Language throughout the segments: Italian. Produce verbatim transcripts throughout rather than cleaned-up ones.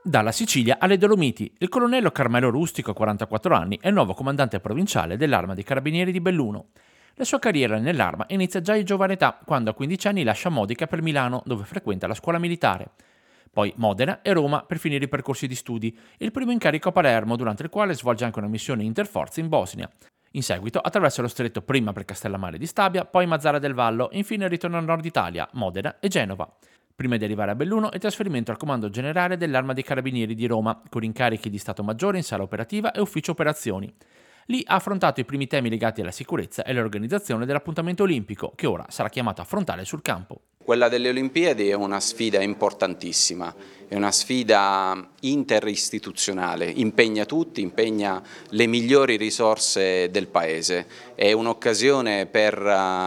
Dalla Sicilia alle Dolomiti, il colonnello Carmelo Rustico, quarantaquattro anni, è il nuovo comandante provinciale dell'Arma dei Carabinieri di Belluno. La sua carriera nell'Arma inizia già in giovane età, quando a quindici anni lascia Modica per Milano, dove frequenta la scuola militare. Poi Modena e Roma per finire i percorsi di studi, il primo incarico a Palermo, durante il quale svolge anche una missione interforze in Bosnia. In seguito attraversa lo stretto prima per Castellammare di Stabia, poi Mazara del Vallo e infine ritorna al nord Italia, Modena e Genova. Prima di arrivare a Belluno, il trasferimento al comando generale dell'Arma dei Carabinieri di Roma, con incarichi di Stato Maggiore in sala operativa e ufficio operazioni. Lì ha affrontato i primi temi legati alla sicurezza e all'organizzazione dell'appuntamento olimpico, che ora sarà chiamato a affrontare sul campo. Quella delle Olimpiadi è una sfida importantissima, è una sfida interistituzionale, impegna tutti, impegna le migliori risorse del Paese, è un'occasione per,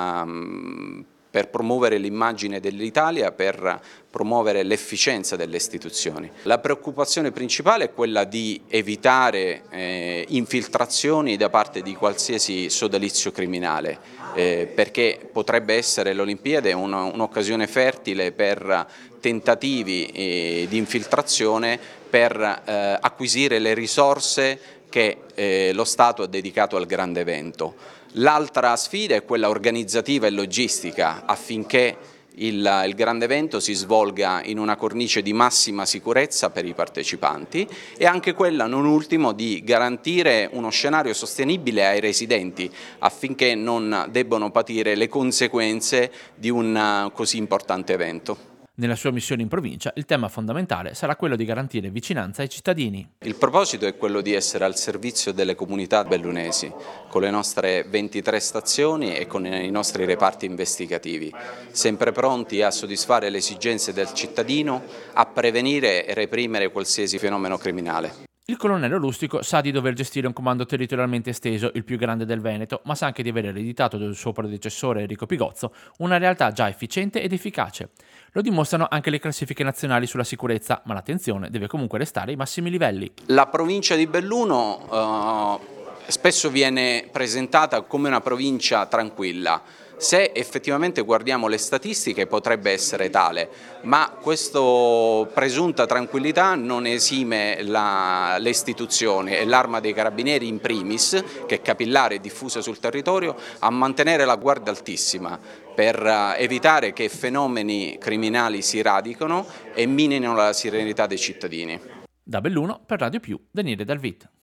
uh, per promuovere l'immagine dell'Italia, per promuovere l'efficienza delle istituzioni. La preoccupazione principale è quella di evitare eh, infiltrazioni da parte di qualsiasi sodalizio criminale, eh, perché potrebbe essere l'Olimpiade un'occasione fertile per tentativi eh, di infiltrazione per eh, acquisire le risorse che eh, lo Stato ha dedicato al grande evento. L'altra sfida è quella organizzativa e logistica, affinché il, il grande evento si svolga in una cornice di massima sicurezza per i partecipanti, e anche quella, non ultimo, di garantire uno scenario sostenibile ai residenti, affinché non debbano patire le conseguenze di un così importante evento. Nella sua missione in provincia, il tema fondamentale sarà quello di garantire vicinanza ai cittadini. Il proposito è quello di essere al servizio delle comunità bellunesi, con le nostre ventitré stazioni e con i nostri reparti investigativi, sempre pronti a soddisfare le esigenze del cittadino, a prevenire e reprimere qualsiasi fenomeno criminale. Il colonnello Rustico sa di dover gestire un comando territorialmente esteso, il più grande del Veneto, ma sa anche di aver ereditato dal suo predecessore Enrico Pigozzo una realtà già efficiente ed efficace. Lo dimostrano anche le classifiche nazionali sulla sicurezza, ma l'attenzione deve comunque restare ai massimi livelli. La provincia di Belluno eh, spesso viene presentata come una provincia tranquilla. Se effettivamente guardiamo le statistiche potrebbe essere tale, ma questa presunta tranquillità non esime la, le istituzioni e l'Arma dei Carabinieri in primis, che è capillare e diffusa sul territorio, a mantenere la guardia altissima per evitare che fenomeni criminali si radicano e minino la serenità dei cittadini. Da Belluno per Radio Più, Daniele Dalvit.